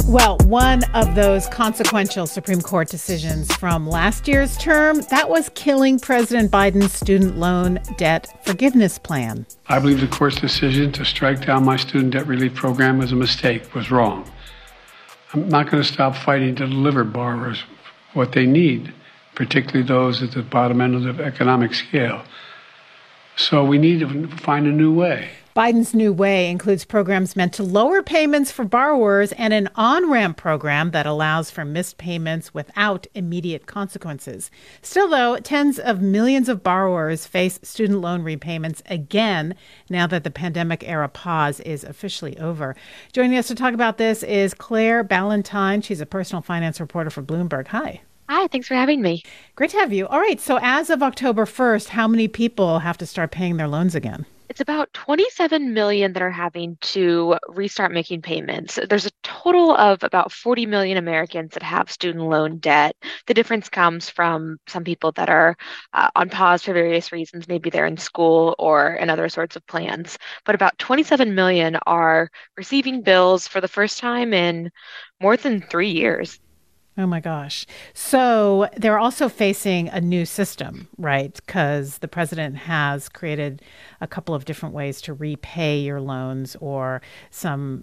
Well, one of those consequential Supreme Court decisions from last year's term, that was killing President Biden's student loan debt forgiveness plan. I believe the court's decision to strike down my student debt relief program was a mistake, was wrong. I'm not going to stop fighting to deliver borrowers what they need, particularly those at the bottom end of the economic scale. So we need to find a new way. Biden's new way includes programs meant to lower payments for borrowers and an on-ramp program that allows for missed payments without immediate consequences. Still, though, tens of millions of borrowers face student loan repayments again now that the pandemic-era pause is officially over. Joining us to talk about this is Claire Ballantyne. She's a personal finance reporter for Bloomberg. Hi. Hi, thanks for having me. Great to have you. All right, so as of October 1st, how many people have to start paying their loans again? It's about 27 million that are having to restart making payments. There's a total of about 40 million Americans that have student loan debt. The difference comes from some people that are on pause for various reasons. Maybe they're in school or in other sorts of plans. But about 27 million are receiving bills for the first time in more than 3 years. Oh, my gosh. So they're also facing a new system, right? Because the president has created a couple of different ways to repay your loans or some,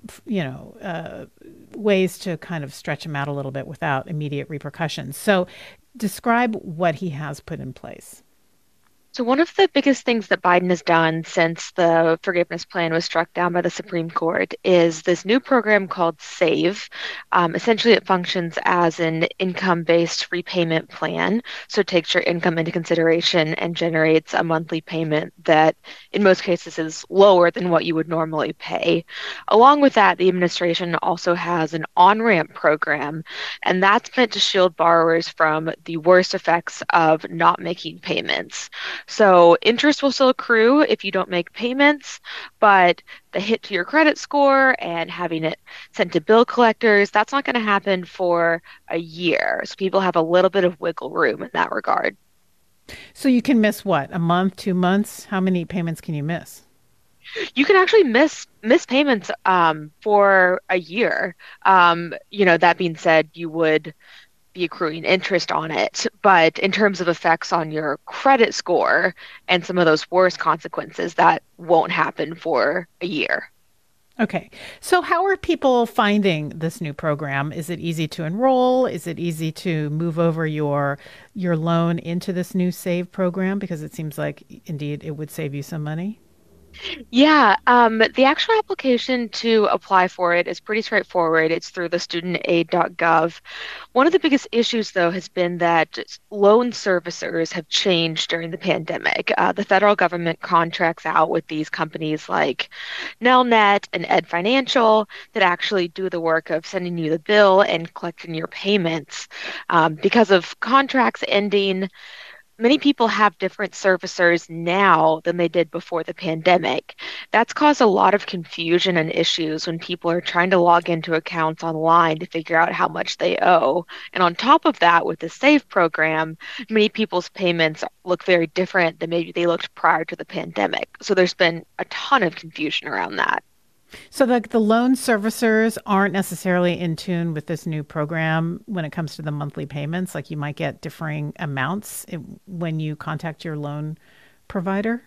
ways to kind of stretch them out a little bit without immediate repercussions. So describe what he has put in place. So one of the biggest things that Biden has done since the forgiveness plan was struck down by the Supreme Court is this new program called SAVE. Essentially, it functions as an income-based repayment plan. So it takes your income into consideration and generates a monthly payment that, in most cases, is lower than what you would normally pay. Along with that, the administration also has an on-ramp program, and that's meant to shield borrowers from the worst effects of not making payments. So interest will still accrue if you don't make payments, but the hit to your credit score and having it sent to bill collectors, that's not going to happen for a year. So people have a little bit of wiggle room in that regard. So you can miss what, a month, 2 months? How many payments can you miss? You can actually miss payments for a year. That being said, you would be accruing interest on it. But in terms of effects on your credit score and some of those worst consequences, that won't happen for a year. Okay. So how are people finding this new program? Is it easy to enroll? Is it easy to move over your loan into this new SAVE program? Because it seems like, indeed, it would save you some money. Yeah, the actual application to apply for it is pretty straightforward. It's through the studentaid.gov. One of the biggest issues, though, has been that loan servicers have changed during the pandemic. The federal government contracts out with these companies like Nelnet and Ed Financial that actually do the work of sending you the bill and collecting your payments. Because of contracts ending, many people have different servicers now than they did before the pandemic. That's caused a lot of confusion and issues when people are trying to log into accounts online to figure out how much they owe. And on top of that, with the SAVE program, many people's payments look very different than maybe they looked prior to the pandemic. So there's been a ton of confusion around that. So the loan servicers aren't necessarily in tune with this new program when it comes to the monthly payments. Like you might get differing amounts when you contact your loan provider.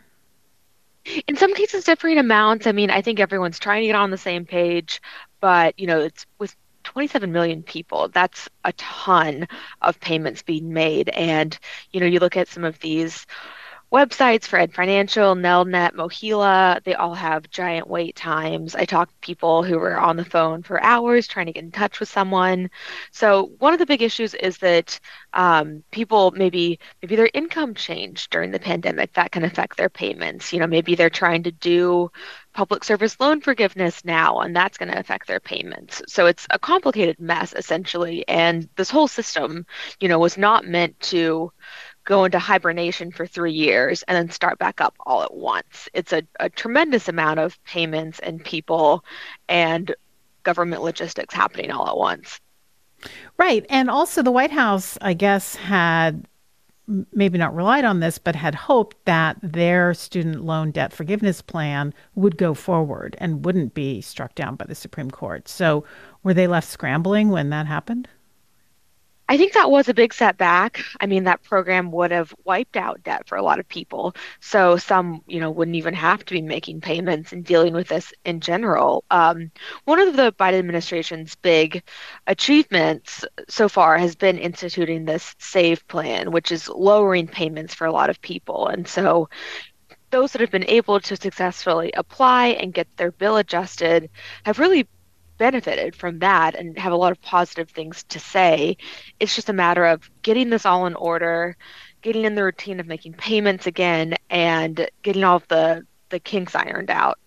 In some cases, differing amounts. I mean, I think everyone's trying to get on the same page, but it's with 27 million people, that's a ton of payments being made. And, you look at some of these websites for Ed Financial, Nelnet, Mohila, they all have giant wait times. I talked to people who were on the phone for hours trying to get in touch with someone. So one of the big issues is that people maybe their income changed during the pandemic. That can affect their payments. Maybe they're trying to do public service loan forgiveness now, and that's going to affect their payments. So it's a complicated mess, essentially. And this whole system, was not meant to go into hibernation for 3 years and then start back up all at once. It's a tremendous amount of payments and people and government logistics happening all at once. Right. And also the White House, I guess, had maybe not relied on this, but had hoped that their student loan debt forgiveness plan would go forward and wouldn't be struck down by the Supreme Court. So Were they left scrambling when that happened? I think that was a big setback. I mean, that program would have wiped out debt for a lot of people. So some, wouldn't even have to be making payments and dealing with this in general. One of the Biden administration's big achievements so far has been instituting this SAVE plan, which is lowering payments for a lot of people. And so those that have been able to successfully apply and get their bill adjusted have really benefited from that and have a lot of positive things to say. It's just a matter of getting this all in order, getting in the routine of making payments again, and getting all of the kinks ironed out.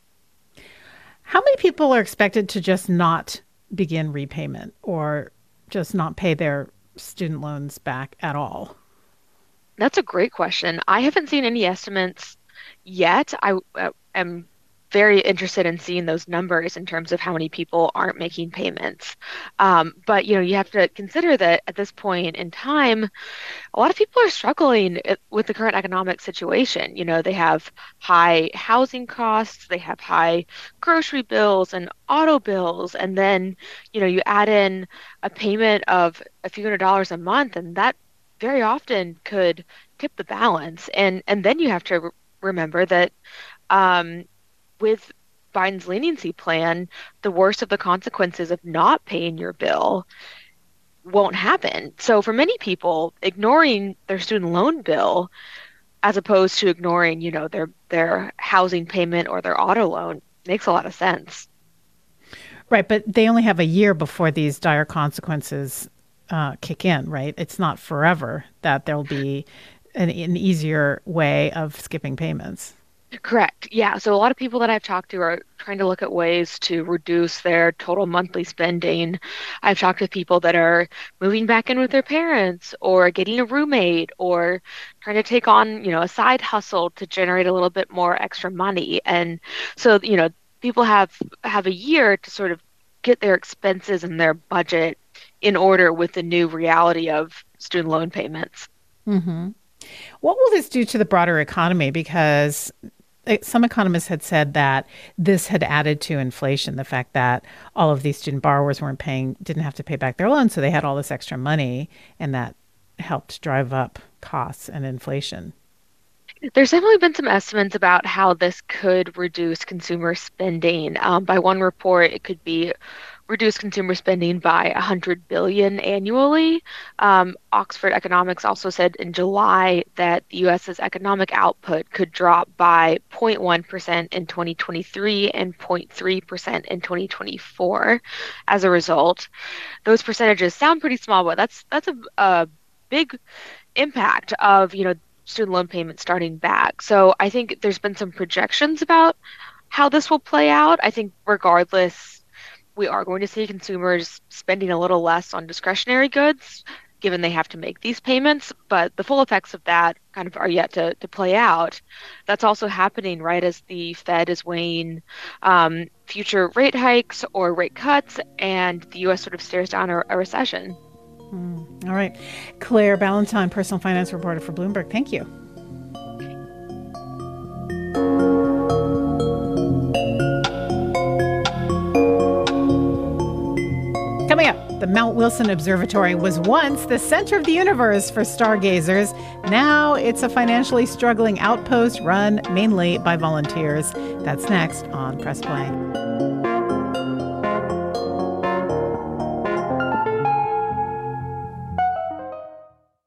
How many people are expected to just not begin repayment or just not pay their student loans back at all? That's a great question. I haven't seen any estimates yet. I am very interested in seeing those numbers in terms of how many people aren't making payments. But you have to consider that at this point in time, a lot of people are struggling with the current economic situation. They have high housing costs, they have high grocery bills and auto bills, and then you add in a payment of a few $100s a month, and that very often could tip the balance. And then you have to remember that with Biden's leniency plan, the worst of the consequences of not paying your bill won't happen. So for many people, ignoring their student loan bill as opposed to ignoring, their housing payment or their auto loan makes a lot of sense. Right, but they only have a year before these dire consequences kick in, right? It's not forever that there'll be an easier way of skipping payments. Correct. Yeah. So a lot of people that I've talked to are trying to look at ways to reduce their total monthly spending. I've talked to people that are moving back in with their parents or getting a roommate or trying to take on, a side hustle to generate a little bit more extra money. And so, people have a year to sort of get their expenses and their budget in order with the new reality of student loan payments. Mm-hmm. What will this do to the broader economy? Because some economists had said that this had added to inflation, the fact that all of these student borrowers didn't have to pay back their loans, so they had all this extra money, and that helped drive up costs and inflation. There's definitely been some estimates about how this could reduce consumer spending. By one report, it could be reduce consumer spending by $100 billion annually. Oxford Economics also said in July that the U.S.'s economic output could drop by 0.1% in 2023 and 0.3% in 2024 as a result. Those percentages sound pretty small, but that's a big impact of, student loan payments starting back. So I think there's been some projections about how this will play out. I think regardless, we are going to see consumers spending a little less on discretionary goods, given they have to make these payments. But the full effects of that kind of are yet to play out. That's also happening right as the Fed is weighing future rate hikes or rate cuts, and the U.S. sort of stares down a recession. All right. Claire Ballantyne, personal finance reporter for Bloomberg. Thank you. Coming up, the Mount Wilson Observatory was once the center of the universe for stargazers. Now it's a financially struggling outpost run mainly by volunteers. That's next on Press Play.